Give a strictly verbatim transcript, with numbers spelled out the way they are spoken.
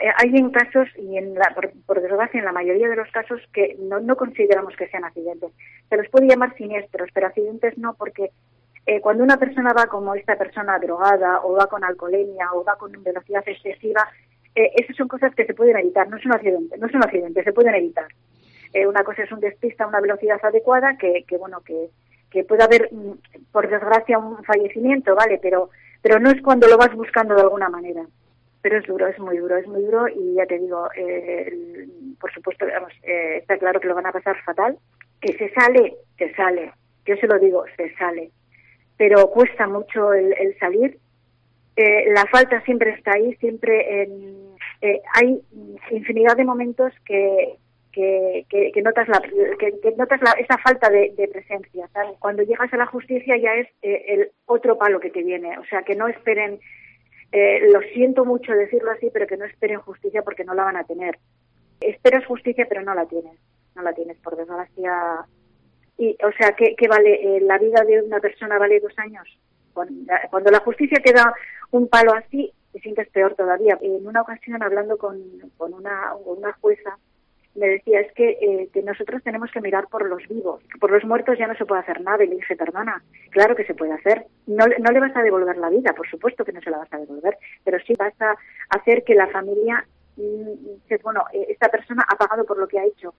Eh, hay en casos, y en la, por, por desgracia en la mayoría de los casos, que no, no consideramos que sean accidentes. Se los puede llamar siniestros, pero accidentes no, porque eh, cuando una persona va como esta persona drogada, o va con alcoholemia, o va con velocidad excesiva, eh, esas son cosas que se pueden evitar, no es un accidente, no es un accidente, se pueden evitar. Eh, una cosa es un despiste a una velocidad adecuada, que, que bueno, que, que puede haber, por desgracia, un fallecimiento, ¿vale? Pero, pero no es cuando lo vas buscando de alguna manera. Pero es duro, es muy duro, es muy duro y ya te digo, eh, el, por supuesto, vamos, eh, está claro que lo van a pasar fatal, que se sale, se sale, yo se lo digo, se sale, pero cuesta mucho el, el salir, eh, la falta siempre está ahí, siempre en, eh, hay infinidad de momentos que que, que, que notas la que, que notas la, esa falta de, de presencia, ¿sabes? Cuando llegas a la justicia ya es eh, el otro palo que te viene, o sea, que no esperen. Eh, lo siento mucho decirlo así, pero que no esperen justicia porque no la van a tener. Esperas justicia, pero no la tienes. No la tienes, por desgracia. Y, o sea, ¿qué, qué vale? Eh, ¿La vida de una persona vale dos años? Cuando, cuando la justicia te da un palo así, te sientes peor todavía. En una ocasión, hablando con, con una, una jueza, me decía, es que, eh, que nosotros tenemos que mirar por los vivos, por los muertos ya no se puede hacer nada. Y le dije, perdona, claro que se puede hacer. No, no le vas a devolver la vida, por supuesto que no se la vas a devolver, pero sí vas a hacer que la familia, mmm, bueno, esta persona ha pagado por lo que ha hecho.